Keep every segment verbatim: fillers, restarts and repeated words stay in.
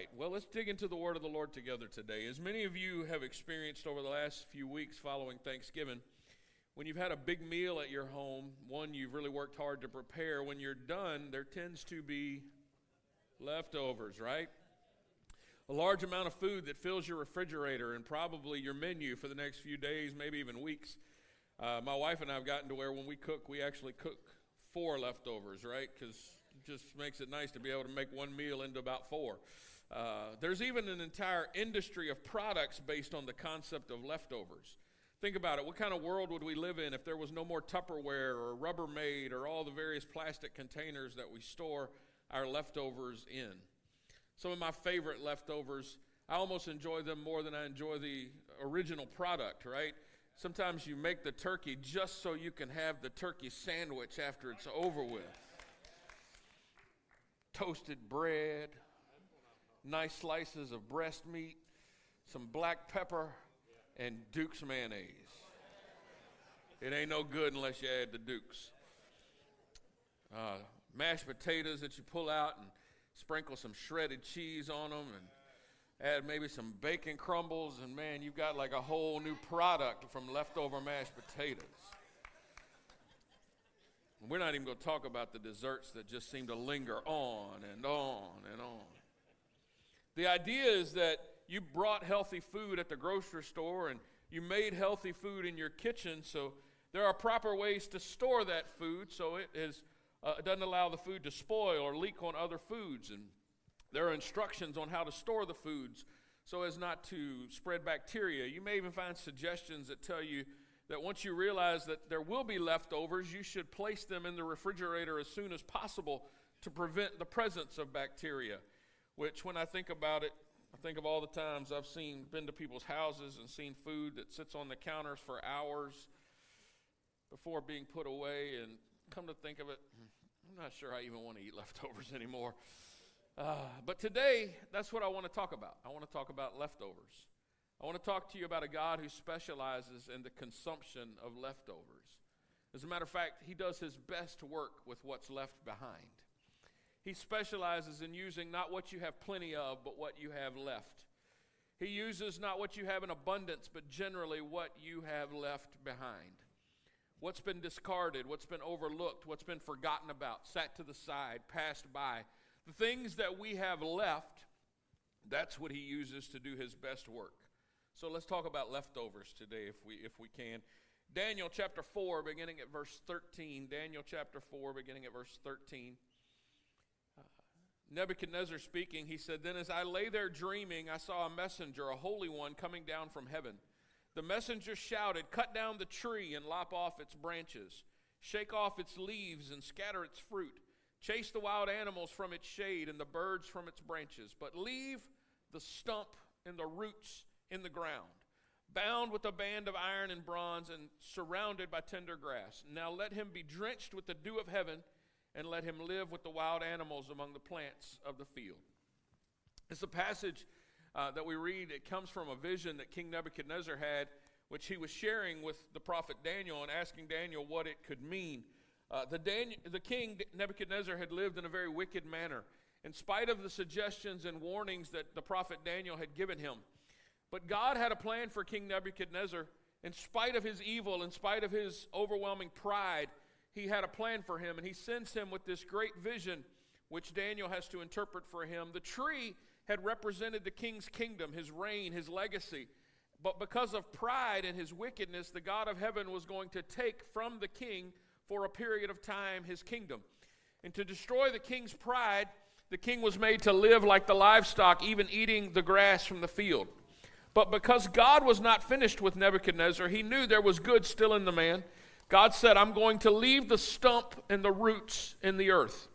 right, well, let's dig into the word of the Lord together today. As many of you have experienced over the last few weeks following Thanksgiving, when you've had a big meal at your home, one you've really worked hard to prepare, when you're done, there tends to be leftovers, right? A large amount of food that fills your refrigerator and probably your menu for the next few days, maybe even weeks. Uh, my wife and I have gotten to where when we cook, we actually cook four leftovers, right? Because it just makes it nice to be able to make one meal into about four. Uh, there's even an entire industry of products based on the concept of leftovers. Think about it. What kind of world would we live in if there was no more Tupperware or Rubbermaid or all the various plastic containers that we store our leftovers in? Some of my favorite leftovers, I almost enjoy them more than I enjoy the original product, right? Sometimes you make the turkey just so you can have the turkey sandwich after it's over with. Toasted bread, nice slices of breast meat, some black pepper, and Duke's mayonnaise. It ain't no good unless you add the Duke's. Uh, mashed potatoes that you pull out and sprinkle some shredded cheese on them and add maybe some bacon crumbles, and man, you've got like a whole new product from leftover mashed potatoes. We're not even going to talk about the desserts that just seem to linger on and on and on. The idea is that you brought healthy food at the grocery store and you made healthy food in your kitchen, so there are proper ways to store that food so it is, uh, it doesn't allow the food to spoil or leak on other foods. And there are instructions on how to store the foods so as not to spread bacteria. You may even find suggestions that tell you that once you realize that there will be leftovers, you should place them in the refrigerator as soon as possible to prevent the presence of bacteria, which when I think about it, I think of all the times I've seen, been to people's houses and seen food that sits on the counters for hours before being put away, and come to think of it, I'm not sure I even want to eat leftovers anymore. Uh, but today, that's what I want to talk about. I want to talk about leftovers. I want to talk to you about a God who specializes in the consumption of leftovers. As a matter of fact, he does his best work with what's left behind. He specializes in using not what you have plenty of, but what you have left. He uses not what you have in abundance, but generally what you have left behind. What's been discarded, what's been overlooked, what's been forgotten about, sat to the side, passed by. The things that we have left, that's what he uses to do his best work. So let's talk about leftovers today if we if we can. Daniel chapter four, beginning at verse thirteen. Daniel chapter four, beginning at verse thirteen. Nebuchadnezzar speaking, he said, "Then as I lay there dreaming, I saw a messenger, a holy one, coming down from heaven. The messenger shouted, 'Cut down the tree and lop off its branches. Shake off its leaves and scatter its fruit. Chase the wild animals from its shade and the birds from its branches. But leave the stump and the roots in the ground, bound with a band of iron and bronze and surrounded by tender grass. Now let him be drenched with the dew of heaven, and let him live with the wild animals among the plants of the field.'" It's a passage uh, that we read. It comes from a vision that King Nebuchadnezzar had, which he was sharing with the prophet Daniel and asking Daniel what it could mean. Uh, the, Daniel, the king Nebuchadnezzar had lived in a very wicked manner, in spite of the suggestions and warnings that the prophet Daniel had given him. But God had a plan for King Nebuchadnezzar. In spite of his evil, in spite of his overwhelming pride, he had a plan for him, and he sends him with this great vision, which Daniel has to interpret for him. The tree had represented the king's kingdom, his reign, his legacy. But because of pride and his wickedness, the God of heaven was going to take from the king for a period of time his kingdom. And to destroy the king's pride, the king was made to live like the livestock, even eating the grass from the field. But because God was not finished with Nebuchadnezzar, he knew there was good still in the man. God said, "I'm going to leave the stump and the roots in the earth."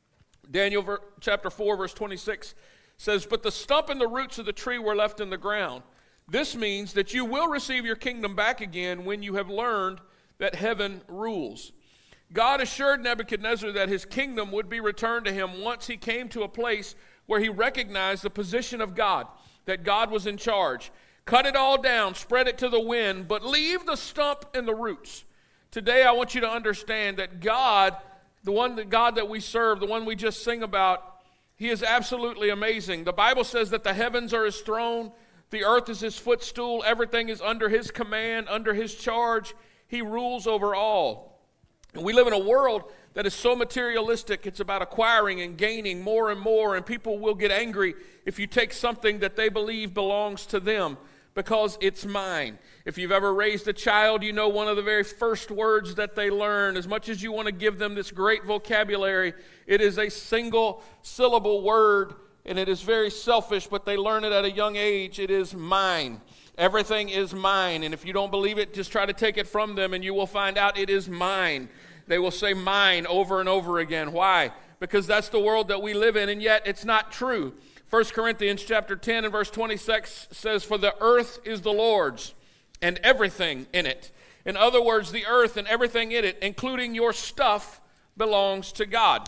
Daniel ver- chapter four, verse twenty-six says, "But the stump and the roots of the tree were left in the ground. This means that you will receive your kingdom back again when you have learned that heaven rules." God assured Nebuchadnezzar that his kingdom would be returned to him once he came to a place where he recognized the position of God, that God was in charge. Cut it all down, spread it to the wind, but leave the stump and the roots. Today I want you to understand that God, the one that God that we serve, the one we just sing about, He is absolutely amazing. The Bible says that the heavens are his throne, the earth is his footstool, everything is under his command, under his charge. He rules over all. And we live in a world that is so materialistic. It's about acquiring and gaining more and more, and people will get angry if you take something that they believe belongs to them because it's mine. If you've ever raised a child, you know one of the very first words that they learn, as much as you want to give them this great vocabulary, it is a single syllable word, and it is very selfish, but they learn it at a young age. It is mine. Everything is mine, and if you don't believe it, just try to take it from them, and you will find out it is mine. They will say mine over and over again. Why? Because that's the world that we live in, and yet it's not true. First Corinthians chapter ten and verse twenty-six says, "For the earth is the Lord's, and everything in it." In other words, the earth and everything in it, including your stuff, belongs to God.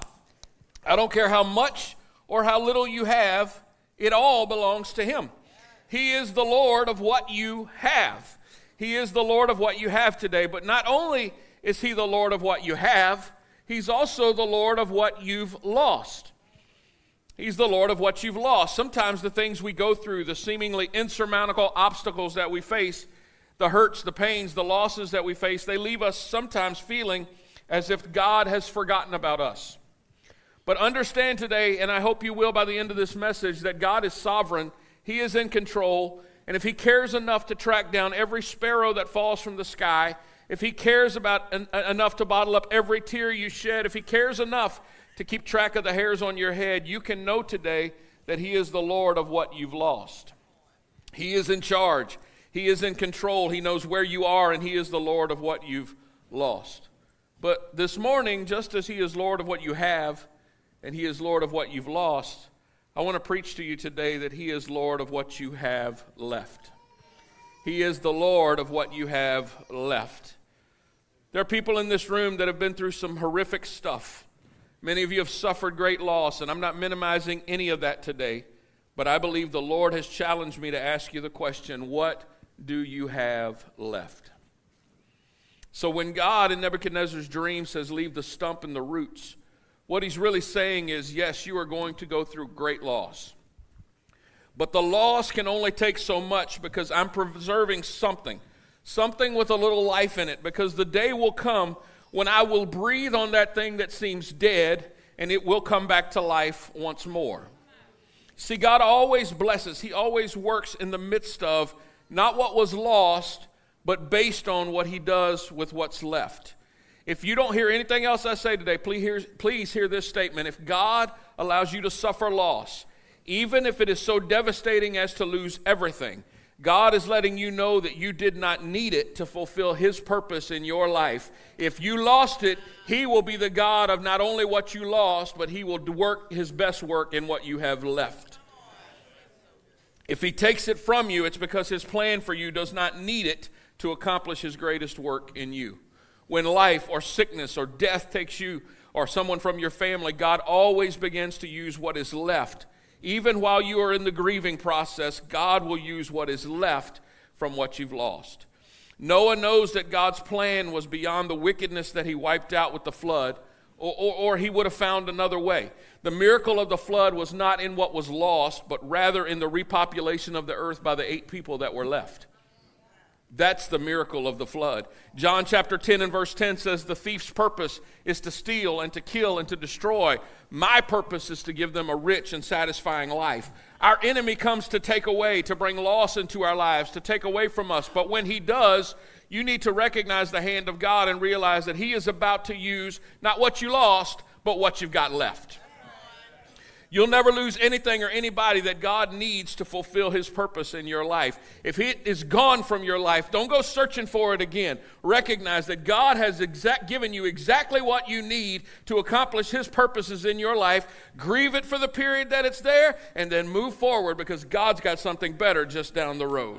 I don't care how much or how little you have, it all belongs to him. He is the Lord of what you have. He is the Lord of what you have today. But not only is he the Lord of what you have, he's also the Lord of what you've lost. He's the Lord of what you've lost. Sometimes the things we go through, the seemingly insurmountable obstacles that we face, the hurts, the pains, the losses that we face, they leave us sometimes feeling as if God has forgotten about us. But understand today, and I hope you will by the end of this message, that God is sovereign. He is in control. And if he cares enough to track down every sparrow that falls from the sky, if he cares about en- enough to bottle up every tear you shed, if he cares enough to keep track of the hairs on your head, you can know today that he is the Lord of what you've lost. He is in charge. He is in control. He knows where you are, and he is the Lord of what you've lost. But this morning, just as he is Lord of what you have, and he is Lord of what you've lost, I want to preach to you today that he is Lord of what you have left. He is the Lord of what you have left. There are people in this room that have been through some horrific stuff. Many of you have suffered great loss, and I'm not minimizing any of that today, but I believe the Lord has challenged me to ask you the question, what do you have left? So when God in Nebuchadnezzar's dream says, leave the stump and the roots, what he's really saying is, yes, you are going to go through great loss. But the loss can only take so much because I'm preserving something, something with a little life in it, because the day will come when I will breathe on that thing that seems dead, and it will come back to life once more. See, God always blesses. He always works in the midst of not what was lost, but based on what he does with what's left. If you don't hear anything else I say today, please hear, please hear this statement. If God allows you to suffer loss, even if it is so devastating as to lose everything, God is letting you know that you did not need it to fulfill his purpose in your life. If you lost it, he will be the God of not only what you lost, but he will work his best work in what you have left. If he takes it from you, it's because his plan for you does not need it to accomplish his greatest work in you. When life or sickness or death takes you or someone from your family, God always begins to use what is left. Even while you are in the grieving process, God will use what is left from what you've lost. Noah knows that God's plan was beyond the wickedness that he wiped out with the flood, or, or, or he would have found another way. The miracle of the flood was not in what was lost, but rather in the repopulation of the earth by the eight people that were left. That's the miracle of the flood. John chapter ten and verse ten says, the thief's purpose is to steal and to kill and to destroy. My purpose is to give them a rich and satisfying life. Our enemy comes to take away, to bring loss into our lives, to take away from us. But when he does, you need to recognize the hand of God and realize that he is about to use not what you lost, but what you've got left. You'll never lose anything or anybody that God needs to fulfill his purpose in your life. If it is gone from your life, don't go searching for it again. Recognize that God has exact, given you exactly what you need to accomplish his purposes in your life. Grieve it for the period that it's there, and then move forward because God's got something better just down the road.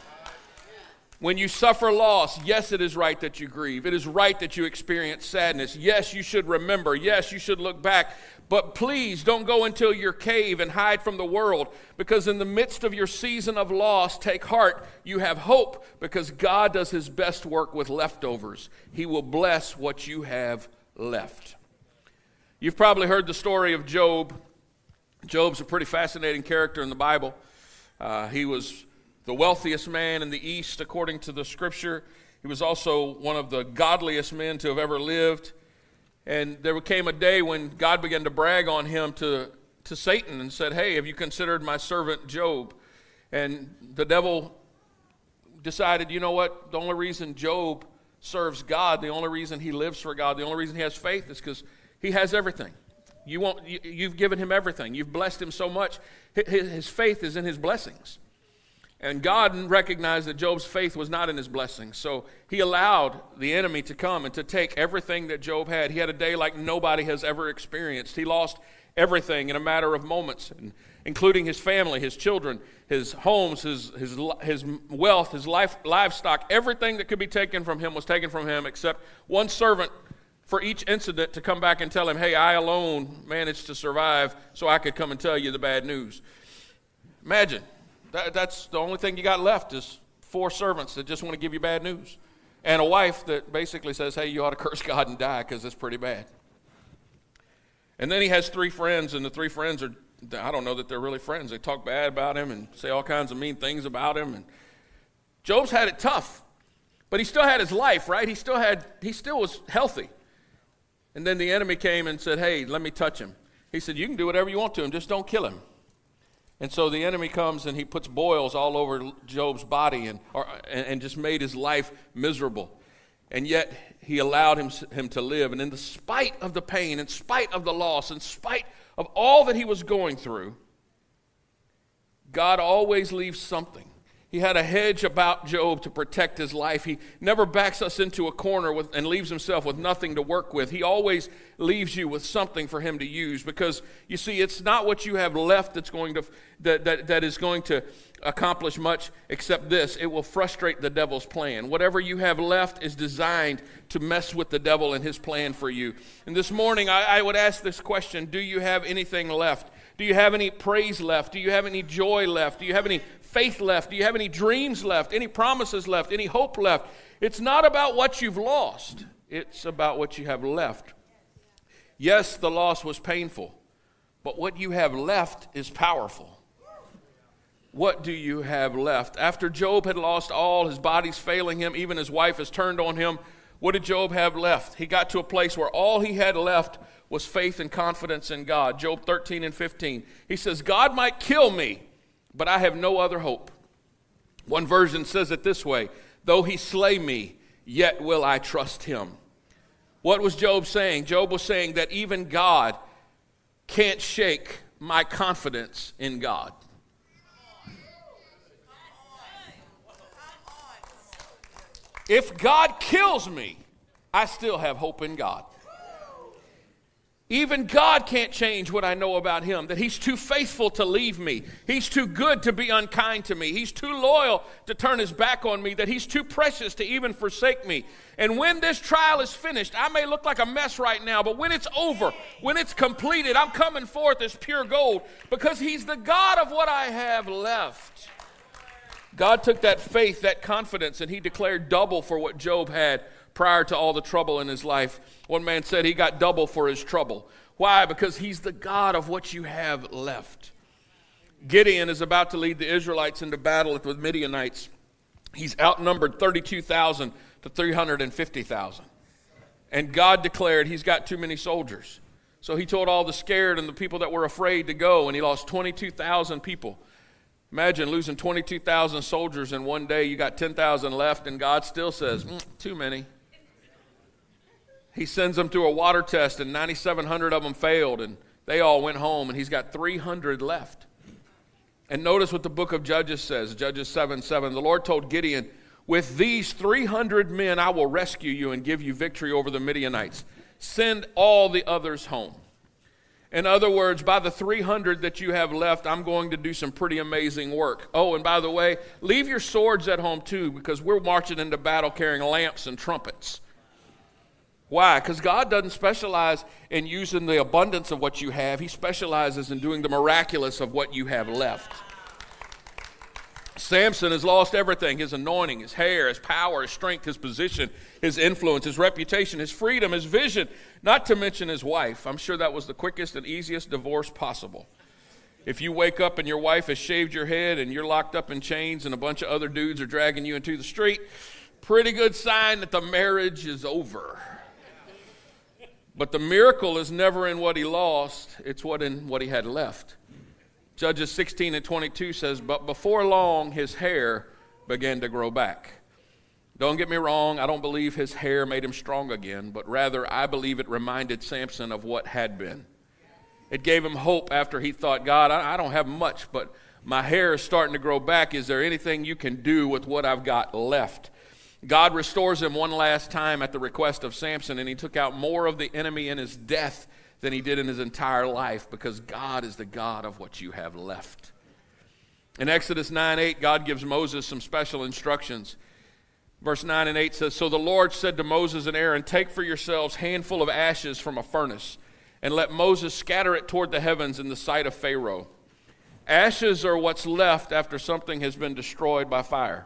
When you suffer loss, yes, it is right that you grieve. It is right that you experience sadness. Yes, you should remember. Yes, you should look back. But please don't go into your cave and hide from the world, because in the midst of your season of loss, take heart. You have hope because God does his best work with leftovers. He will bless what you have left. You've probably heard the story of Job. Job's a pretty fascinating character in the Bible. Uh, he was the wealthiest man in the East, according to the scripture. He was also one of the godliest men to have ever lived. And there came a day when God began to brag on him to, to Satan and said, hey, have you considered my servant Job? And the devil decided, you know what, the only reason Job serves God, the only reason he lives for God, the only reason he has faith is because he has everything. You won't, you, you've given him everything. You've blessed him so much. His, his faith is in his blessings. And God recognized that Job's faith was not in his blessings. So he allowed the enemy to come and to take everything that Job had. He had a day like nobody has ever experienced. He lost everything in a matter of moments, including his family, his children, his homes, his, his, his wealth, his life, livestock. Everything that could be taken from him was taken from him except one servant for each incident to come back and tell him, hey, I alone managed to survive so I could come and tell you the bad news. Imagine. That, that's the only thing you got left is four servants that just want to give you bad news. And a wife that basically says, hey, you ought to curse God and die because it's pretty bad. And then he has three friends, and the three friends are, I don't know that they're really friends. They talk bad about him and say all kinds of mean things about him. And Job's had it tough, but he still had his life, right? He still had, he still was healthy. And then the enemy came and said, hey, let me touch him. He said, you can do whatever you want to him, just don't kill him. And so the enemy comes and he puts boils all over Job's body and, or, and, and just made his life miserable. And yet he allowed him, him to live. And in the spite of the pain, in spite of the loss, in spite of all that he was going through, God always leaves something. He had a hedge about Job to protect his life. He never backs us into a corner with, and leaves himself with nothing to work with. He always leaves you with something for him to use, because you see, it's not what you have left that's going to that, that, that is going to accomplish much, except this: it will frustrate the devil's plan. Whatever you have left is designed to mess with the devil and his plan for you. And this morning I, I would ask this question: do you have anything left? Do you have any praise left? Do you have any joy left? Do you have any faith left? Do you have any dreams left? Any promises left? Any hope left? It's not about what you've lost. It's about what you have left. Yes, the loss was painful, but what you have left is powerful. What do you have left? After Job had lost all, his body's failing him, even his wife has turned on him, what did Job have left? He got to a place where all he had left was faith and confidence in God. Job thirteen and fifteen. He says, God might kill me, but I have no other hope. One version says it this way: though he slay me, yet will I trust him. What was Job saying? Job was saying that even God can't shake my confidence in God. If God kills me, I still have hope in God. Even God can't change what I know about him, that he's too faithful to leave me. He's too good to be unkind to me. He's too loyal to turn his back on me, that he's too precious to even forsake me. And when this trial is finished, I may look like a mess right now, but when it's over, when it's completed, I'm coming forth as pure gold, because he's the God of what I have left. God took that faith, that confidence, and he declared double for what Job had prior to all the trouble in his life. One man said he got double for his trouble. Why? Because he's the God of what you have left. Gideon is about to lead the Israelites into battle with the Midianites. He's outnumbered thirty-two thousand to three hundred fifty thousand. And God declared he's got too many soldiers. So he told all the scared and the people that were afraid to go, and he lost twenty-two thousand people. Imagine losing twenty-two thousand soldiers in one day. You got ten thousand left, and God still says, mm, too many. He sends them through a water test, and nine thousand seven hundred of them failed, and they all went home, and he's got three hundred left. And notice what the book of Judges says, Judges seven seven. The Lord told Gideon, with these three hundred men I will rescue you and give you victory over the Midianites. Send all the others home. In other words, by the three hundred that you have left, I'm going to do some pretty amazing work. Oh, and by the way, leave your swords at home too, because we're marching into battle carrying lamps and trumpets. Why? Because God doesn't specialize in using the abundance of what you have. He specializes in doing the miraculous of what you have left. Samson has lost everything: his anointing, his hair, his power, his strength, his position, his influence, his reputation, his freedom, his vision, not to mention his wife. I'm sure that was the quickest and easiest divorce possible. If you wake up and your wife has shaved your head and you're locked up in chains and a bunch of other dudes are dragging you into the street, pretty good sign that the marriage is over. But the miracle is never in what he lost, it's what in what he had left. Judges sixteen and twenty-two says, but before long his hair began to grow back. Don't get me wrong, I don't believe his hair made him strong again, but rather I believe it reminded Samson of what had been. It gave him hope after he thought, God, I, I don't have much, but my hair is starting to grow back. Is there anything you can do with what I've got left? God restores him one last time at the request of Samson, and he took out more of the enemy in his death than he did in his entire life, because God is the God of what you have left. In Exodus nine eight, God gives Moses some special instructions. Verse nine and eight says, so the Lord said to Moses and Aaron, take for yourselves handful of ashes from a furnace, and let Moses scatter it toward the heavens in the sight of Pharaoh. Ashes are what's left after something has been destroyed by fire.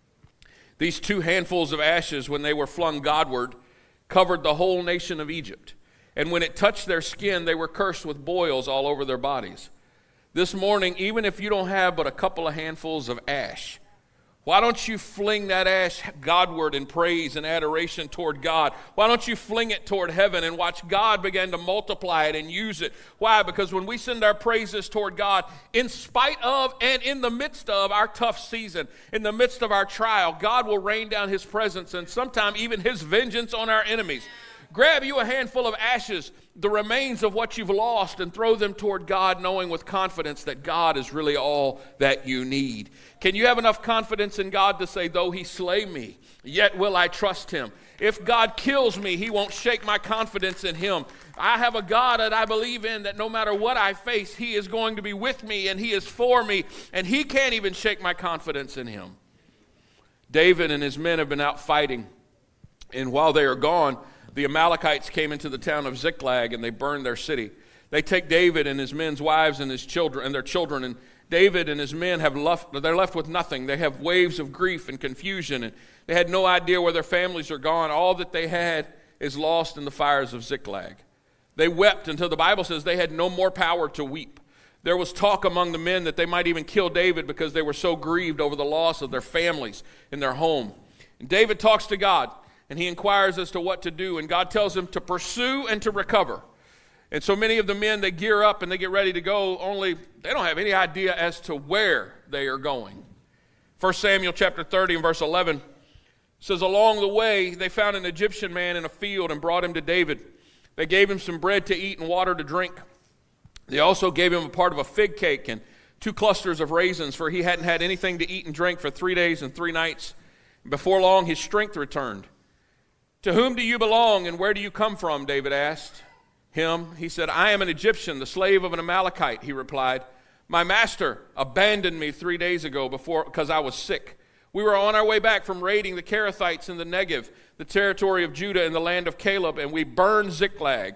These two handfuls of ashes, when they were flung Godward, covered the whole nation of Egypt. And when it touched their skin, they were cursed with boils all over their bodies. This morning, even if you don't have but a couple of handfuls of ash, why don't you fling that ash Godward in praise and adoration toward God? Why don't you fling it toward heaven and watch God begin to multiply it and use it? Why? Because when we send our praises toward God, in spite of and in the midst of our tough season, in the midst of our trial, God will rain down his presence and sometimes even his vengeance on our enemies. Grab you a handful of ashes, the remains of what you've lost, and throw them toward God, knowing with confidence that God is really all that you need. Can you have enough confidence in God to say, though he slay me, yet will I trust him? If God kills me, he won't shake my confidence in him. I have a God that I believe in, that no matter what I face, he is going to be with me and he is for me, and he can't even shake my confidence in him. David and his men have been out fighting, and while they are gone, the Amalekites came into the town of Ziklag and they burned their city. They take David and his men's wives and his children and their children, and David and his men have left, they're left with nothing. They have waves of grief and confusion, and they had no idea where their families are gone. All that they had is lost in the fires of Ziklag. They wept until the Bible says they had no more power to weep. There was talk among the men that they might even kill David because they were so grieved over the loss of their families and their home. And David talks to God, and he inquires as to what to do, and God tells him to pursue and to recover. And so many of the men, they gear up and they get ready to go, only they don't have any idea as to where they are going. First Samuel chapter thirty and verse eleven says, along the way they found an Egyptian man in a field and brought him to David. They gave him some bread to eat and water to drink. They also gave him a part of a fig cake and two clusters of raisins, for he hadn't had anything to eat and drink for three days and three nights. Before long his strength returned. To whom do you belong and where do you come from? David asked him. He said, I am an Egyptian, the slave of an Amalekite, he replied. My master abandoned me three days ago before because I was sick. We were on our way back from raiding the Kerethites in the Negev, the territory of Judah and the land of Caleb, and we burned Ziklag.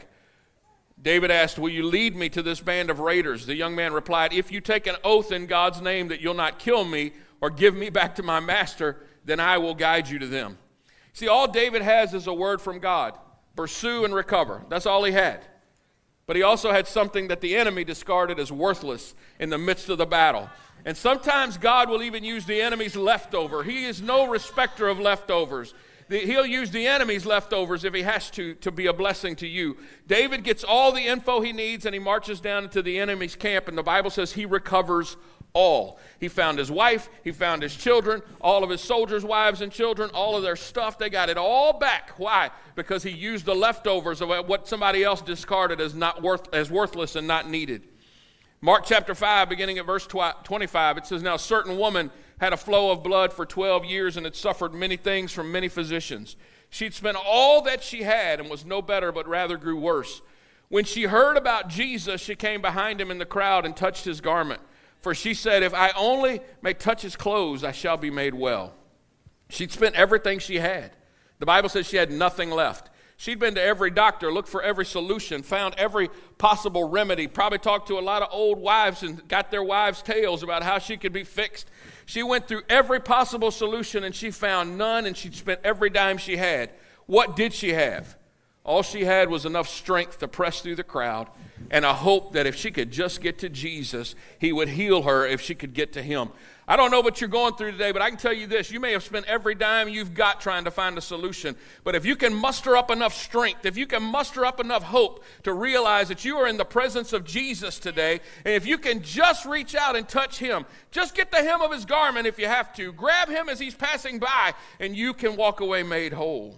David asked, will you lead me to this band of raiders? The young man replied, if you take an oath in God's name that you'll not kill me or give me back to my master, then I will guide you to them. See, all David has is a word from God. Pursue and recover. That's all he had. But he also had something that the enemy discarded as worthless in the midst of the battle. And sometimes God will even use the enemy's leftover. He is no respecter of leftovers. The, he'll use the enemy's leftovers if he has to, to be a blessing to you. David gets all the info he needs and he marches down into the enemy's camp, and the Bible says he recovers all. He found his wife, he found his children, all of his soldiers' wives and children, all of their stuff. They got it all back. Why? Because he used the leftovers of what somebody else discarded as not worth, as worthless and not needed. Mark chapter five, beginning at verse twenty-five, it says, now a certain woman had a flow of blood for twelve years and had suffered many things from many physicians. She'd spent all that she had and was no better, but rather grew worse. When she heard about Jesus, she came behind him in the crowd and touched his garment. For she said, if I only may touch his clothes, I shall be made well. She'd spent everything she had. The Bible says she had nothing left. She'd been to every doctor, looked for every solution, found every possible remedy, probably talked to a lot of old wives and got their wives' tales about how she could be fixed. She went through every possible solution and she found none, and she'd spent every dime she had. What did she have? All she had was enough strength to press through the crowd and a hope that if she could just get to Jesus, he would heal her if she could get to him. I don't know what you're going through today, but I can tell you this. You may have spent every dime you've got trying to find a solution. But if you can muster up enough strength, if you can muster up enough hope to realize that you are in the presence of Jesus today, and if you can just reach out and touch him, just get the hem of his garment if you have to, grab him as he's passing by, and you can walk away made whole.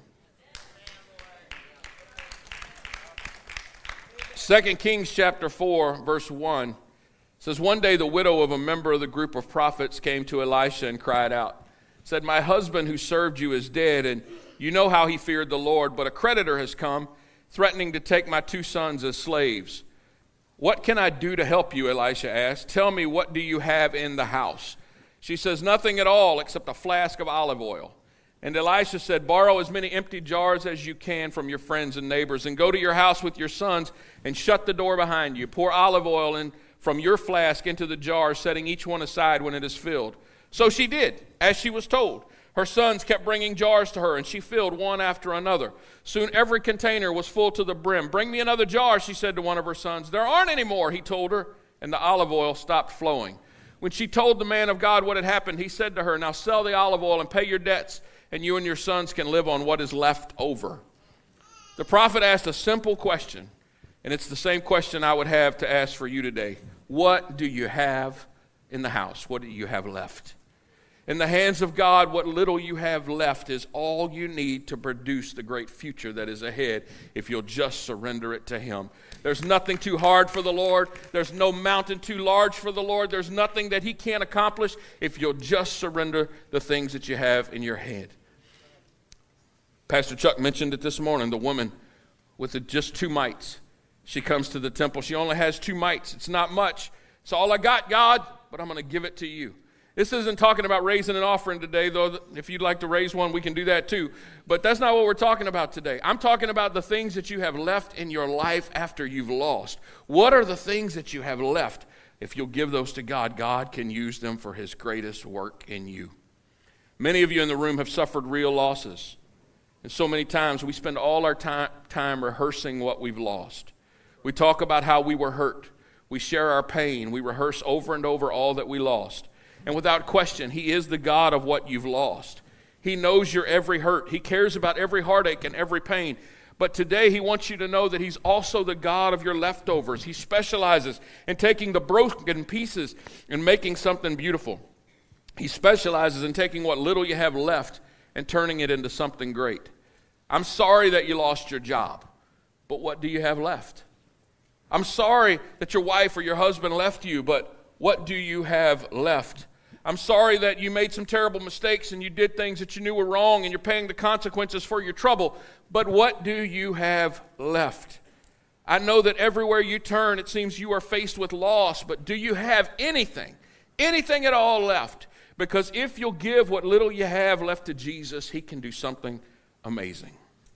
Second Kings chapter four, verse one. Says, one day the widow of a member of the group of prophets came to Elisha and cried out, said, my husband who served you is dead, and you know how he feared the Lord, but a creditor has come, threatening to take my two sons as slaves. What can I do to help you? Elisha asked. Tell me, what do you have in the house? She says, nothing at all except a flask of olive oil. And Elisha said, borrow as many empty jars as you can from your friends and neighbors, and go to your house with your sons and shut the door behind you. Pour olive oil in from your flask into the jar, setting each one aside when it is filled. So she did, as she was told. Her sons kept bringing jars to her, and she filled one after another. Soon every container was full to the brim. Bring me another jar, she said to one of her sons. There aren't any more, he told her, and the olive oil stopped flowing. When she told the man of God what had happened, he said to her, now sell the olive oil and pay your debts, and you and your sons can live on what is left over. The prophet asked a simple question, and it's the same question I would have to ask for you today. What do you have in the house? What do you have left? In the hands of God, what little you have left is all you need to produce the great future that is ahead if you'll just surrender it to him. There's nothing too hard for the Lord. There's no mountain too large for the Lord. There's nothing that he can't accomplish if you'll just surrender the things that you have in your hand. Pastor Chuck mentioned it this morning, the woman with the just two mites. She comes to the temple. She only has two mites. It's not much. It's all I got, God, but I'm going to give it to you. This isn't talking about raising an offering today, though. If you'd like to raise one, we can do that too. But that's not what we're talking about today. I'm talking about the things that you have left in your life after you've lost. What are the things that you have left? If you'll give those to God, God can use them for his greatest work in you. Many of you in the room have suffered real losses. And so many times we spend all our time, time rehearsing what we've lost. We talk about how we were hurt. We share our pain. We rehearse over and over all that we lost. And without question, he is the God of what you've lost. He knows your every hurt. He cares about every heartache and every pain. But today he wants you to know that he's also the God of your leftovers. He specializes in taking the broken pieces and making something beautiful. He specializes in taking what little you have left and turning it into something great. I'm sorry that you lost your job, but what do you have left? I'm sorry that your wife or your husband left you, but what do you have left? I'm sorry that you made some terrible mistakes and you did things that you knew were wrong and you're paying the consequences for your trouble, but what do you have left? I know that everywhere you turn, it seems you are faced with loss, but do you have anything, anything at all left? Because if you'll give what little you have left to Jesus, he can do something amazing.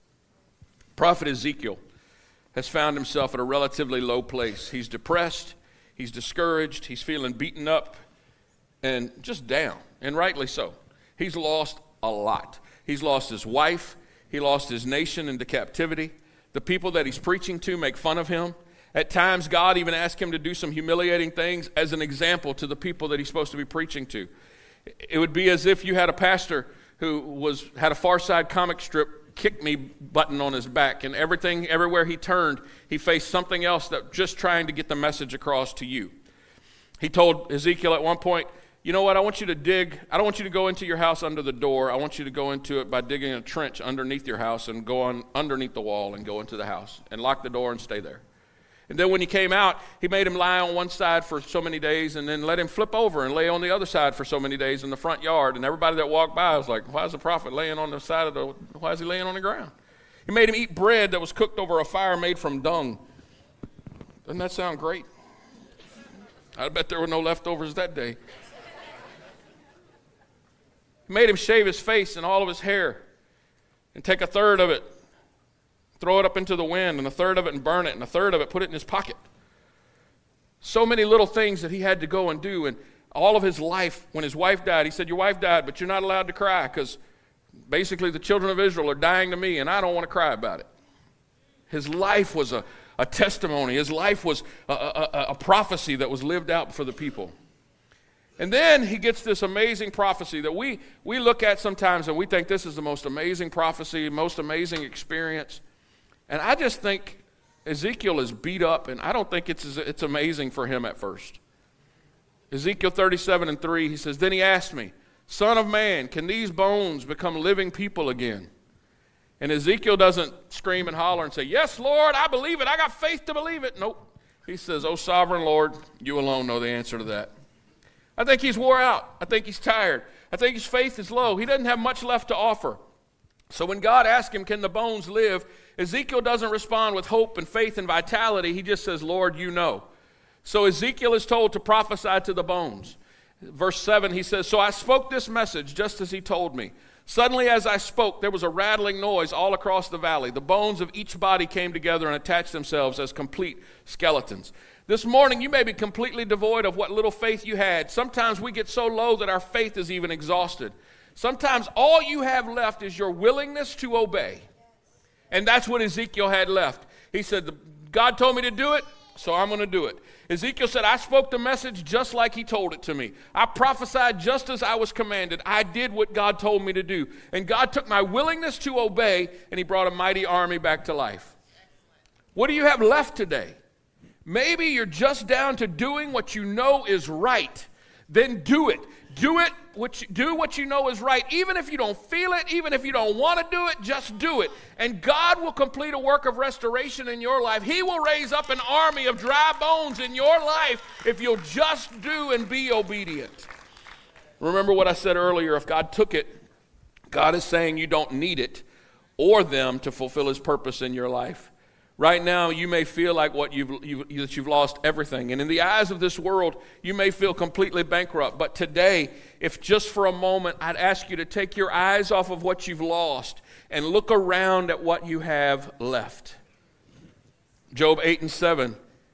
Prophet Ezekiel has found himself at a relatively low place. He's depressed, he's discouraged, he's feeling beaten up and just down, and rightly so. He's lost a lot. He's lost his wife, he lost his nation into captivity. The people that he's preaching to make fun of him. At times, God even asked him to do some humiliating things as an example to the people that he's supposed to be preaching to. It would be as if you had a pastor who was had a Far Side comic strip kick me button on his back, and everything, everywhere he turned, he faced something else that just trying to get the message across to you. He told Ezekiel at one point, you know what, I want you to dig, I don't want you to go into your house under the door, I want you to go into it by digging a trench underneath your house and go on underneath the wall and go into the house and lock the door and stay there. And then when he came out, he made him lie on one side for so many days and then let him flip over and lay on the other side for so many days in the front yard. And everybody that walked by was like, why is the prophet laying on the side of the, why is he laying on the ground? He made him eat bread that was cooked over a fire made from dung. Doesn't that sound great? I bet there were no leftovers that day. He made him shave his face and all of his hair and take a third of it, throw it up into the wind, and a third of it and burn it, and a third of it put it in his pocket. So many little things that he had to go and do. And all of his life, when his wife died, he said, your wife died, but you're not allowed to cry because basically the children of Israel are dying to me, and I don't want to cry about it. His life was a, a testimony. His life was a, a, a prophecy that was lived out for the people. And then he gets this amazing prophecy that we, we look at sometimes and we think this is the most amazing prophecy, most amazing experience. And I just think Ezekiel is beat up, and I don't think it's, it's amazing for him at first. Ezekiel thirty-seven and three, he says, then he asked me, Son of man, can these bones become living people again? And Ezekiel doesn't scream and holler and say, yes, Lord, I believe it. I got faith to believe it. Nope. He says, oh, sovereign Lord, you alone know the answer to that. I think he's wore out. I think he's tired. I think his faith is low. He doesn't have much left to offer. So when God asks him, can the bones live, Ezekiel doesn't respond with hope and faith and vitality. He just says, Lord, you know. So Ezekiel is told to prophesy to the bones. Verse seven, he says, so I spoke this message just as he told me. Suddenly as I spoke, there was a rattling noise all across the valley. The bones of each body came together and attached themselves as complete skeletons. This morning, you may be completely devoid of what little faith you had. Sometimes we get so low that our faith is even exhausted. Sometimes all you have left is your willingness to obey. And that's what Ezekiel had left. He said, God told me to do it, so I'm going to do it. Ezekiel said, I spoke the message just like he told it to me. I prophesied just as I was commanded. I did what God told me to do. And God took my willingness to obey, and he brought a mighty army back to life. What do you have left today? Maybe you're just down to doing what you know is right. Then do it. Do it. What you, do what you know is right. Even if you don't feel it, even if you don't want to do it, just do it. And God will complete a work of restoration in your life. He will raise up an army of dry bones in your life if you'll just do and be obedient. Remember what I said earlier. If God took it, God is saying you don't need it or them to fulfill his purpose in your life. Right now, you may feel like what you've, you've, that you've lost everything. And in the eyes of this world, you may feel completely bankrupt. But today, if just for a moment, I'd ask you to take your eyes off of what you've lost and look around at what you have left. Job eight and seven.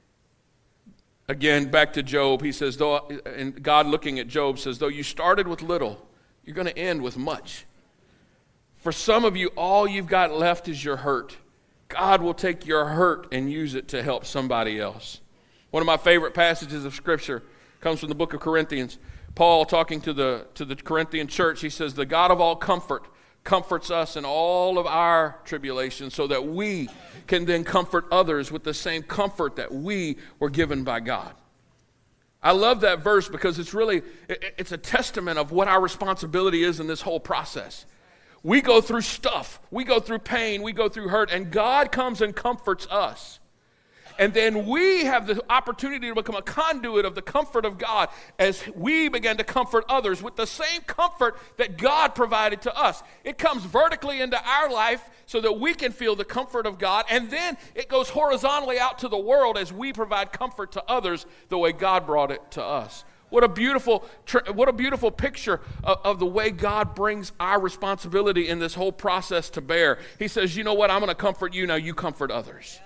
Again, back to Job. He says, though, and God looking at Job says, though you started with little, you're going to end with much. For some of you, all you've got left is your hurt. God will take your hurt and use it to help somebody else. One of my favorite passages of Scripture comes from the book of Corinthians. Paul, talking to the, to the Corinthian church, he says, the God of all comfort comforts us in all of our tribulations so that we can then comfort others with the same comfort that we were given by God. I love that verse because it's really, it's a testament of what our responsibility is in this whole process. We go through stuff. We go through pain. We go through hurt. And God comes and comforts us. And then we have the opportunity to become a conduit of the comfort of God as we begin to comfort others with the same comfort that God provided to us. It comes vertically into our life so that we can feel the comfort of God. And then it goes horizontally out to the world as we provide comfort to others the way God brought it to us. What a beautiful, what a beautiful picture of, of the way God brings our responsibility in this whole process to bear. He says, you know what, I'm going to comfort you, now you comfort others.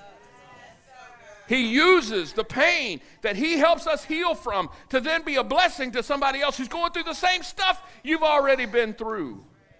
He uses the pain that he helps us heal from to then be a blessing to somebody else who's going through the same stuff you've already been through.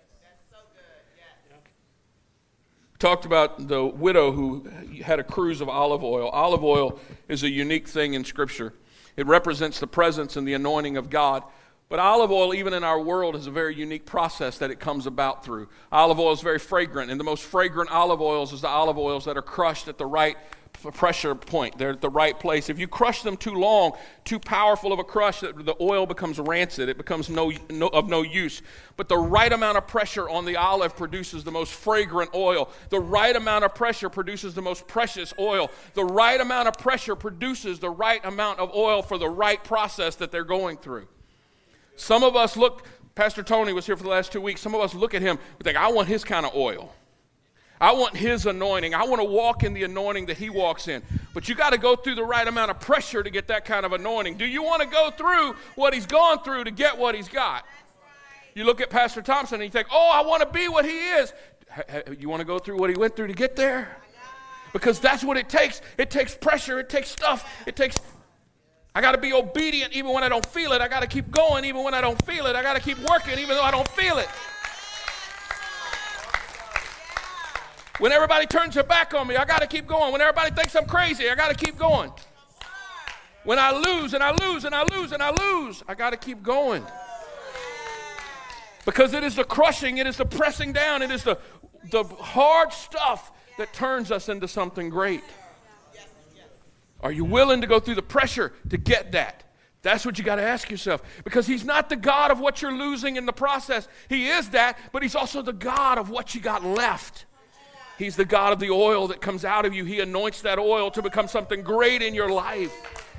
Talked about the widow who had a cruse of olive oil. Olive oil is a unique thing in Scripture. It represents the presence and the anointing of God. But olive oil, even in our world, is a very unique process that it comes about through. Olive oil is very fragrant, and the most fragrant olive oils is the olive oils that are crushed at the right pressure point. They're at the right place. If you crush them too long, too powerful of a crush, the oil becomes rancid. It becomes no, no, of no use. But the right amount of pressure on the olive produces the most fragrant oil. The right amount of pressure produces the most precious oil. The right amount of pressure produces the right amount of oil for the right process that they're going through. Some of us look, Pastor Tony was here for the last two weeks, some of us look at him and think, I want his kind of oil. I want his anointing. I want to walk in the anointing that he walks in. But you got to go through the right amount of pressure to get that kind of anointing. Do you want to go through what he's gone through to get what he's got? You look at Pastor Thompson and you think, oh, I want to be what he is. You want to go through what he went through to get there? Because that's what it takes. It takes pressure. It takes stuff. It takes... I got to be obedient even when I don't feel it. I got to keep going even when I don't feel it. I got to keep working even though I don't feel it. When everybody turns their back on me, I got to keep going. When everybody thinks I'm crazy, I got to keep going. When I lose and I lose and I lose and I lose, I got to keep going. Because it is the crushing, it is the pressing down, it is the, the hard stuff that turns us into something great. Are you willing to go through the pressure to get that? That's what you got to ask yourself. Because he's not the God of what you're losing in the process. He is that, but he's also the God of what you got left. He's the God of the oil that comes out of you. He anoints that oil to become something great in your life.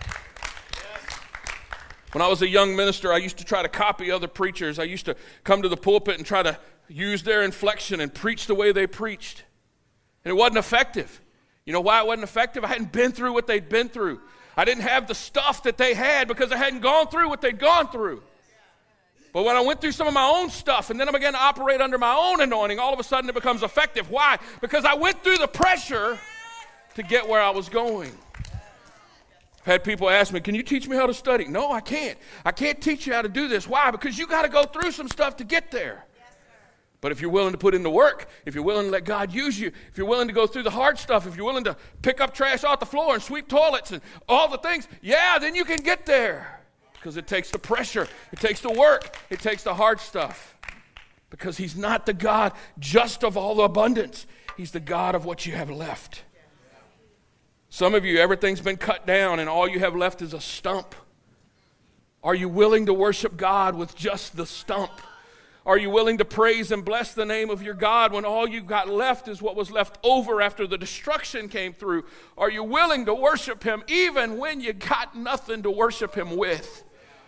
When I was a young minister, I used to try to copy other preachers. I used to come to the pulpit and try to use their inflection and preach the way they preached. And it wasn't effective. You know why it wasn't effective? I hadn't been through what they'd been through. I didn't have the stuff that they had because I hadn't gone through what they'd gone through. But when I went through some of my own stuff and then I began to operate under my own anointing, all of a sudden it becomes effective. Why? Because I went through the pressure to get where I was going. I've had people ask me, can you teach me how to study? No, I can't. I can't teach you how to do this. Why? Because you got to go through some stuff to get there. But if you're willing to put in the work, if you're willing to let God use you, if you're willing to go through the hard stuff, if you're willing to pick up trash off the floor and sweep toilets and all the things, yeah, then you can get there. Because it takes the pressure, it takes the work, it takes the hard stuff. Because he's not the God just of all the abundance. He's the God of what you have left. Some of you, everything's been cut down and all you have left is a stump. Are you willing to worship God with just the stump? Are you willing to praise and bless the name of your God when all you got left is what was left over after the destruction came through? Are you willing to worship him even when you got nothing to worship him with?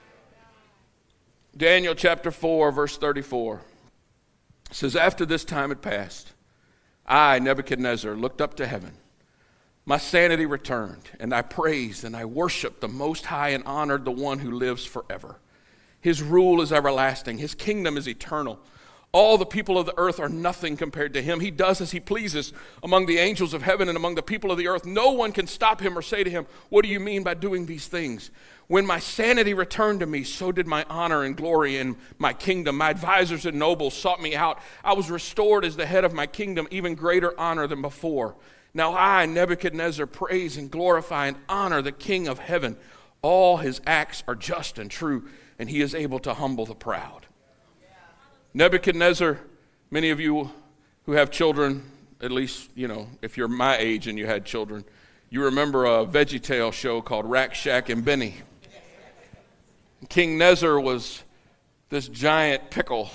Daniel chapter four, verse thirty-four says, after this time had passed, I, Nebuchadnezzar, looked up to heaven. My sanity returned, and I praised and I worshiped the Most High and honored the one who lives forever. His rule is everlasting. His kingdom is eternal. All the people of the earth are nothing compared to him. He does as he pleases among the angels of heaven and among the people of the earth. No one can stop him or say to him, what do you mean by doing these things? When my sanity returned to me, so did my honor and glory in my kingdom. My advisors and nobles sought me out. I was restored as the head of my kingdom, even greater honor than before. Now I, Nebuchadnezzar, praise and glorify and honor the King of heaven. All his acts are just and true, and he is able to humble the proud. Nebuchadnezzar, many of you who have children, at least, you know, if you're my age and you had children, you remember a VeggieTale show called Rack, Shack, and Benny. King Nezer was this giant pickle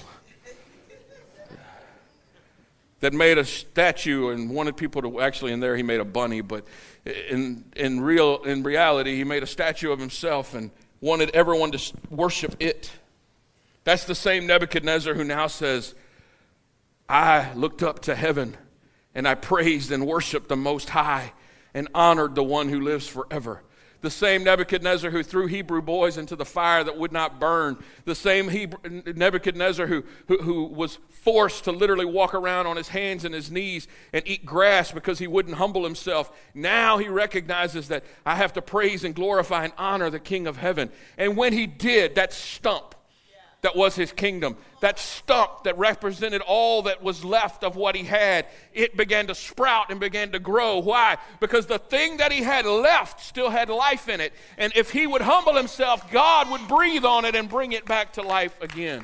that made a statue and wanted people to, actually in there he made a bunny, but in in real in reality he made a statue of himself and wanted everyone to worship it. That's the same Nebuchadnezzar who now says, I looked up to heaven and I praised and worshiped the Most High and honored the one who lives forever. The same Nebuchadnezzar who threw Hebrew boys into the fire that would not burn. The same Hebrew, Nebuchadnezzar who, who, who was forced to literally walk around on his hands and his knees and eat grass because he wouldn't humble himself. Now he recognizes that I have to praise and glorify and honor the King of heaven. And when he did, that stump that was his kingdom, that stump that represented all that was left of what he had, it began to sprout and began to grow. Why? Because the thing that he had left still had life in it. And if he would humble himself, God would breathe on it and bring it back to life again.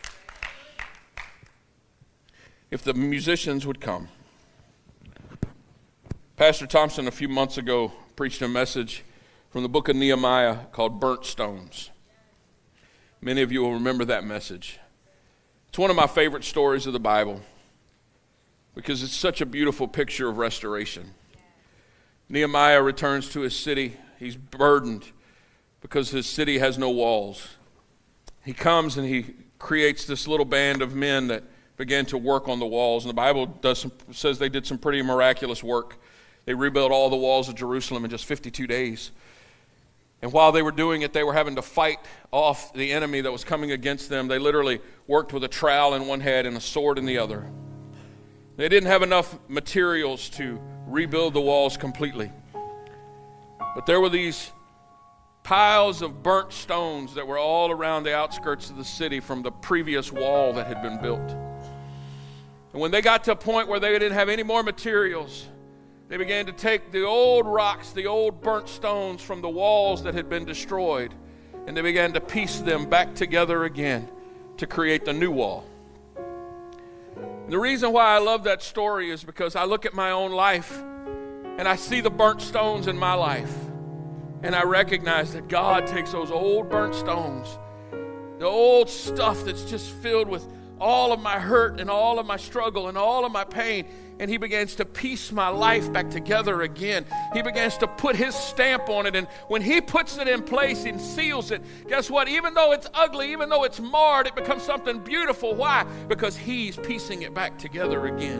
If the musicians would come. Pastor Thompson a few months ago preached a message from the book of Nehemiah called Burnt Stones. Many of you will remember that message. It's one of my favorite stories of the Bible because it's such a beautiful picture of restoration. Nehemiah returns to his city. He's burdened because his city has no walls. He comes and he creates this little band of men that began to work on the walls. And the Bible does some, says they did some pretty miraculous work. They rebuilt all the walls of Jerusalem in just fifty-two days. And while they were doing it, they were having to fight off the enemy that was coming against them. They literally worked with a trowel in one hand and a sword in the other. They didn't have enough materials to rebuild the walls completely. But there were these piles of burnt stones that were all around the outskirts of the city from the previous wall that had been built. And when they got to a point where they didn't have any more materials, they began to take the old rocks, the old burnt stones from the walls that had been destroyed, and they began to piece them back together again to create the new wall. And the reason why I love that story is because I look at my own life and I see the burnt stones in my life, and I recognize that God takes those old burnt stones, the old stuff that's just filled with all of my hurt and all of my struggle and all of my pain, and he begins to piece my life back together again. He begins to put his stamp on it, and when he puts it in place and seals it, guess what? Even though it's ugly, even though it's marred, it becomes something beautiful. Why? Because he's piecing it back together again.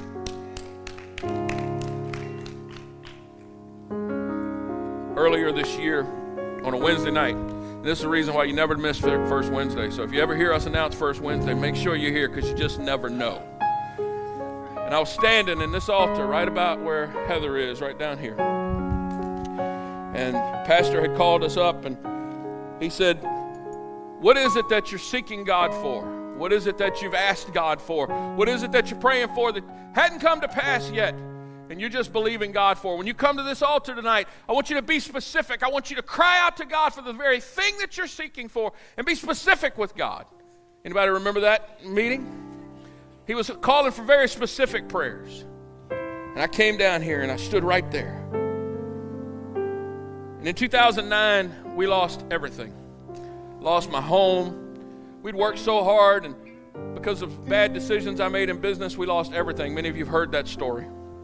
Earlier this year, on a Wednesday night, this is the reason why you never miss First Wednesday. So if you ever hear us announce First Wednesday, make sure you're here, because you just never know. And I was standing in this altar right about where Heather is, right down here. And Pastor had called us up, and he said, what is it that you're seeking God for? What is it that you've asked God for? What is it that you're praying for that hadn't come to pass yet, and you're just believing God for? When you come to this altar tonight, I want you to be specific. I want you to cry out to God for the very thing that you're seeking for, and be specific with God. Anybody remember that meeting? He was calling for very specific prayers. And I came down here and I stood right there. And in two thousand nine, we lost everything. Lost my home. We'd worked so hard, and because of bad decisions I made in business, we lost everything. Many of you have heard that story.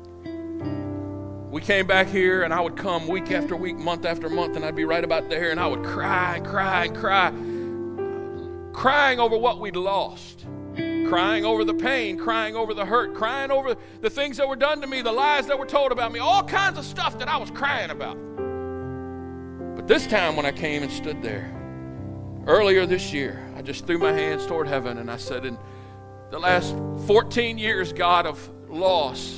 We came back here, and I would come week after week, month after month, and I'd be right about there, and I would cry and cry and cry, crying over what we'd lost, crying over the pain, crying over the hurt, crying over the things that were done to me, the lies that were told about me, all kinds of stuff that I was crying about. But this time when I came and stood there, earlier this year, I just threw my hands toward heaven, and I said, in the last fourteen years, God, of loss,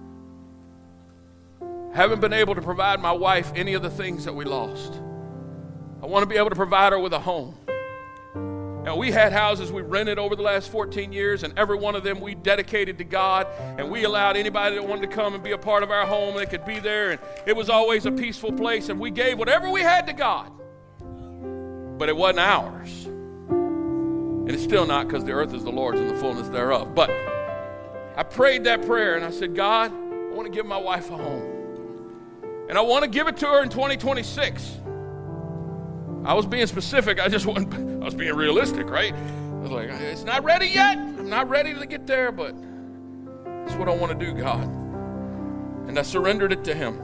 haven't been able to provide my wife any of the things that we lost. I want to be able to provide her with a home. Now, we had houses we rented over the last fourteen years, and every one of them we dedicated to God, and we allowed anybody that wanted to come and be a part of our home, they could be there, and it was always a peaceful place, and we gave whatever we had to God. But it wasn't ours. And it's still not, because the earth is the Lord's and the fullness thereof. But I prayed that prayer, and I said, God, I want to give my wife a home. And I want to give it to her in twenty twenty-six. I was being specific. I just wasn't, I was being realistic, right? I was like, it's not ready yet. I'm not ready to get there, but that's what I want to do, God. And I surrendered it to him.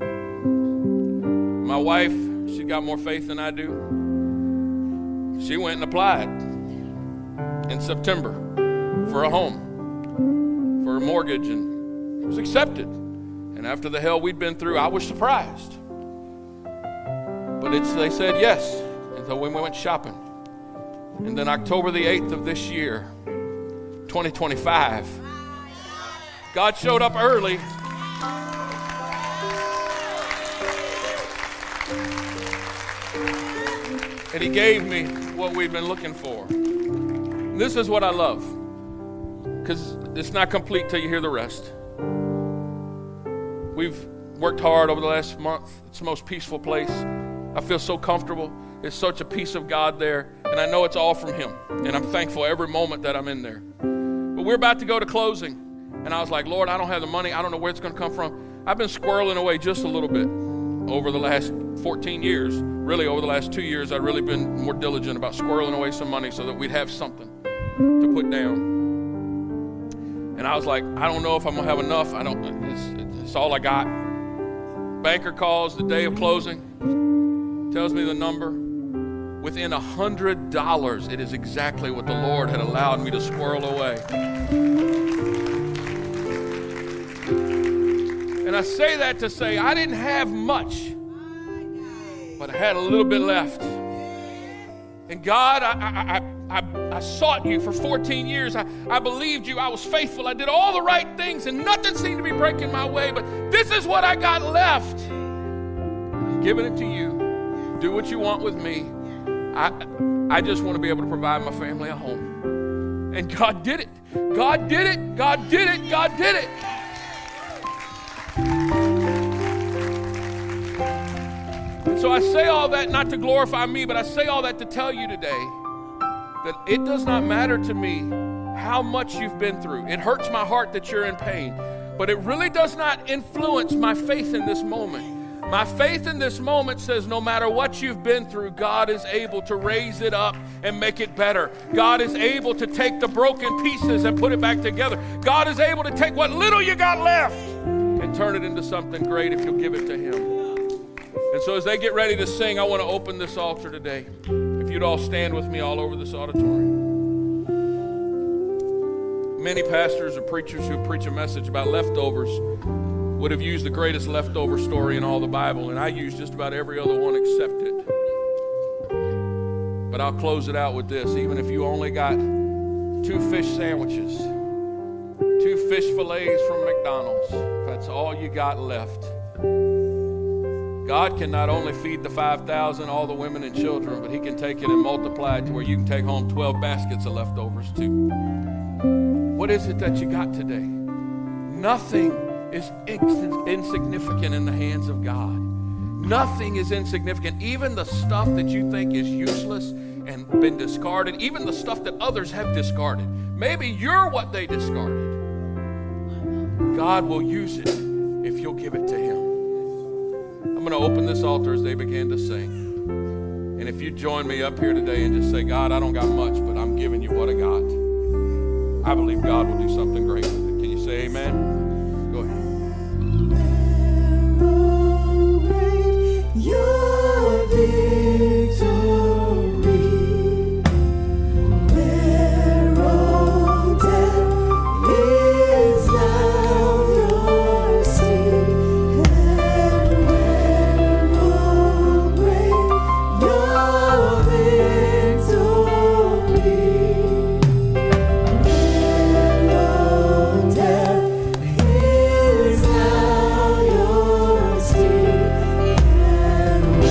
My wife, she got more faith than I do. She went and applied in September for a home, for a mortgage, and it was accepted. And after the hell we'd been through, I was surprised. But it's, they said yes. And so we went shopping. And then October the eighth of this year, twenty twenty-five, God showed up early. And he gave me what we've been looking for. And this is what I love, because it's not complete till you hear the rest. We've worked hard over the last month. It's the most peaceful place. I feel so comfortable. There's such a peace of God there, and I know it's all from him, and I'm thankful every moment that I'm in there. But we're about to go to closing, and I was like, Lord, I don't have the money. I don't know where it's going to come from. I've been squirreling away just a little bit over the last fourteen years. Really, over the last two years, I've really been more diligent about squirreling away some money so that we'd have something to put down. And I was like, I don't know if I'm going to have enough. I don't, it's, it's all I got. Banker calls the day of closing, tells me the number. Within a hundred dollars, it is exactly what the Lord had allowed me to squirrel away. And I say that to say I didn't have much, but I had a little bit left. And God, I, I, I, I, I sought you for fourteen years. I, I believed you. I was faithful. I did all the right things, and nothing seemed to be breaking my way. But this is what I got left. I'm giving it to you. Do what you want with me. I, I just want to be able to provide my family a home. And God did it. God did it. God did it. God did it. And so I say all that not to glorify me, but I say all that to tell you today that it does not matter to me how much you've been through. It hurts my heart that you're in pain, but it really does not influence my faith in this moment. My faith in this moment says no matter what you've been through, God is able to raise it up and make it better. God is able to take the broken pieces and put it back together. God is able to take what little you got left and turn it into something great if you'll give it to Him. And so as they get ready to sing, I want to open this altar today. If you'd all stand with me all over this auditorium. Many pastors or preachers who preach a message about leftovers would have used the greatest leftover story in all the Bible, and I use just about every other one except it. But I'll close it out with this. Even if you only got two fish sandwiches, two fish fillets from McDonald's, if that's all you got left, God can not only feed the five thousand, all the women and children, but He can take it and multiply it to where you can take home twelve baskets of leftovers too. What is it that you got today? Nothing is insignificant in the hands of God. Nothing is insignificant. Even the stuff that you think is useless and been discarded, even the stuff that others have discarded. Maybe you're what they discarded. God will use it if you'll give it to Him. I'm going to open this altar as they begin to sing. And if you join me up here today and just say, God, I don't got much, but I'm giving you what I got, I believe God will do something great with it. Can you say amen? Go ahead. Your victory, where all death is now your sting, and where all grave your victory, where all death is now your sting.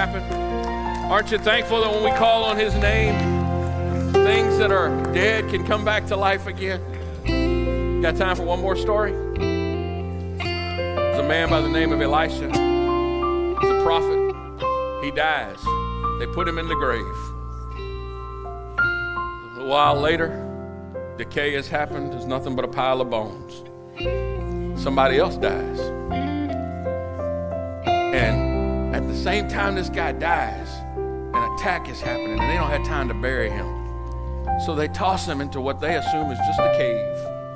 happen? Aren't you thankful that when we call on his name, things that are dead can come back to life again? Got time for one more story? There's a man by the name of Elisha. He's a prophet. He dies. They put him in the grave. A while later, decay has happened. There's nothing but a pile of bones. Somebody else dies. And at the same time this guy dies, an attack is happening, and they don't have time to bury him. So they toss him into what they assume is just a cave.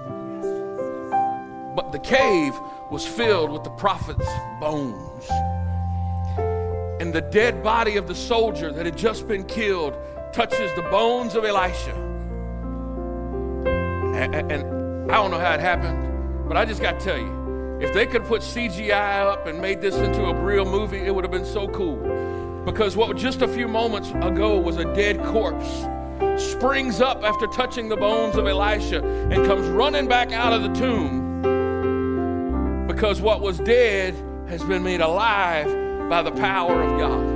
But the cave was filled with the prophet's bones. And the dead body of the soldier that had just been killed touches the bones of Elisha. And, and I don't know how it happened, but I just got to tell you, if they could put C G I up and made this into a real movie, it would have been so cool. Because what just a few moments ago was a dead corpse springs up after touching the bones of Elisha and comes running back out of the tomb, because what was dead has been made alive by the power of God.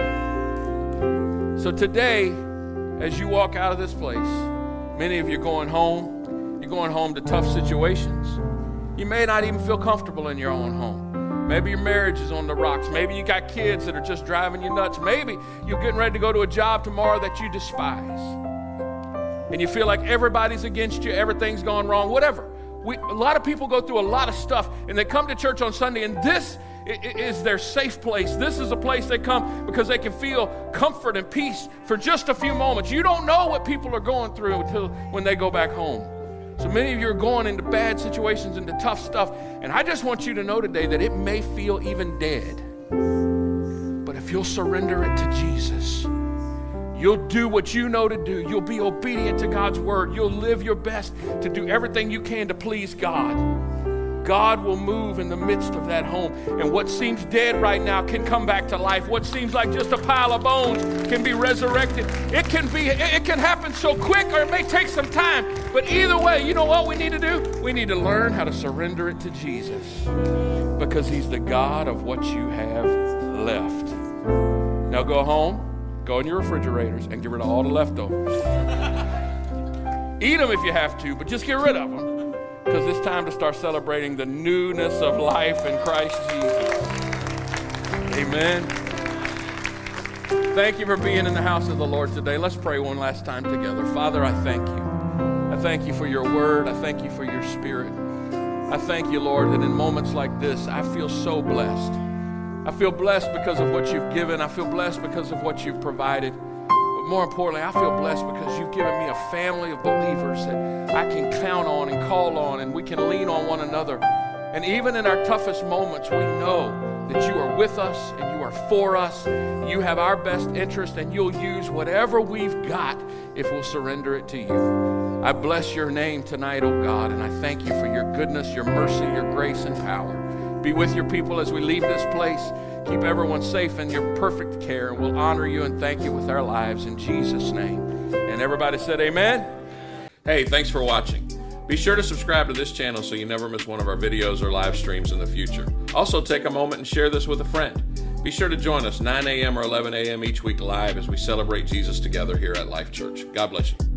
So today, as you walk out of this place, many of you are going home. You're going home to tough situations. You may not even feel comfortable in your own home. Maybe your marriage is on the rocks. Maybe you got kids that are just driving you nuts. Maybe you're getting ready to go to a job tomorrow that you despise. And you feel like everybody's against you, everything's gone wrong, whatever. We, a lot of people go through a lot of stuff, and they come to church on Sunday, and this is their safe place. This is a place they come because they can feel comfort and peace for just a few moments. You don't know what people are going through until when they go back home. So many of you are going into bad situations, into tough stuff, and I just want you to know today that it may feel even dead. But if you'll surrender it to Jesus, you'll do what you know to do. You'll be obedient to God's word. You'll live your best to do everything you can to please God. God will move in the midst of that home. And what seems dead right now can come back to life. What seems like just a pile of bones can be resurrected. It can be, it can happen so quick, or it may take some time. But either way, you know what we need to do? We need to learn how to surrender it to Jesus, because he's the God of what you have left. Now go home, go in your refrigerators, and get rid of all the leftovers. Eat them if you have to, but just get rid of them. Because it's time to start celebrating the newness of life in Christ Jesus. Amen. Thank you for being in the house of the Lord today. Let's pray one last time together. Father, I thank you. I thank you for your word. I thank you for your spirit. I thank you, Lord, that in moments like this, I feel so blessed. I feel blessed because of what you've given. I feel blessed because of what you've provided. But more importantly, I feel blessed because you've given me a family of believers that I can count on and call on, and we can lean on one another. And even in our toughest moments, we know that you are with us and you are for us. You have our best interest, and you'll use whatever we've got if we'll surrender it to you. I bless your name tonight, oh God, and I thank you for your goodness, your mercy, your grace, and power. Be with your people as we leave this place. Keep everyone safe in your perfect care. We'll honor you and thank you with our lives in Jesus' name. And everybody said amen. Hey, thanks for watching. Be sure to subscribe to this channel so you never miss one of our videos or live streams in the future. Also, take a moment and share this with a friend. Be sure to join us nine a.m. or eleven a.m. each week live as we celebrate Jesus together here at Life Church. God bless you.